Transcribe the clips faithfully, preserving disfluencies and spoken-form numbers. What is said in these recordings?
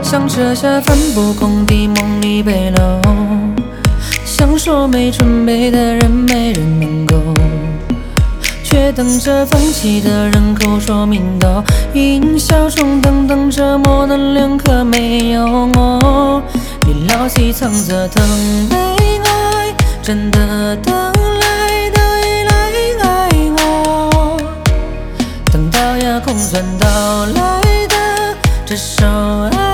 想撤下帆布空地，梦里背篓。想说没准备的人，没人能够，却等着放弃的人口说明道。营销中等等着模棱两可没有我，你老是藏着等被爱，真的等来的依赖爱我，等到呀空转到来的这首爱。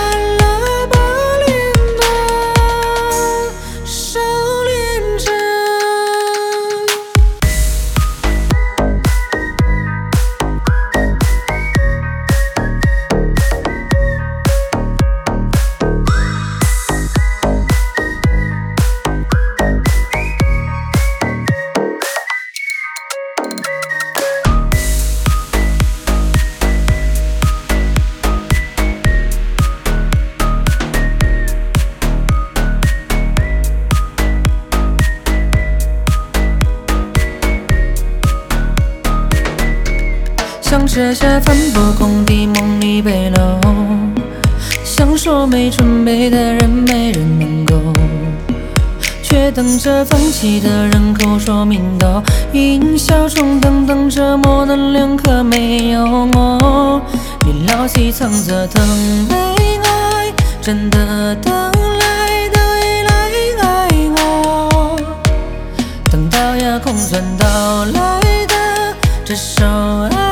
想撤下帆布空地，梦里背篓。想说没准备的人，没人能够，却等着放弃的人口说明道。营销中等等着模棱两可没有我，你老是藏着等被爱，真的等来的依赖爱我，等到呀空转到来的这首爱。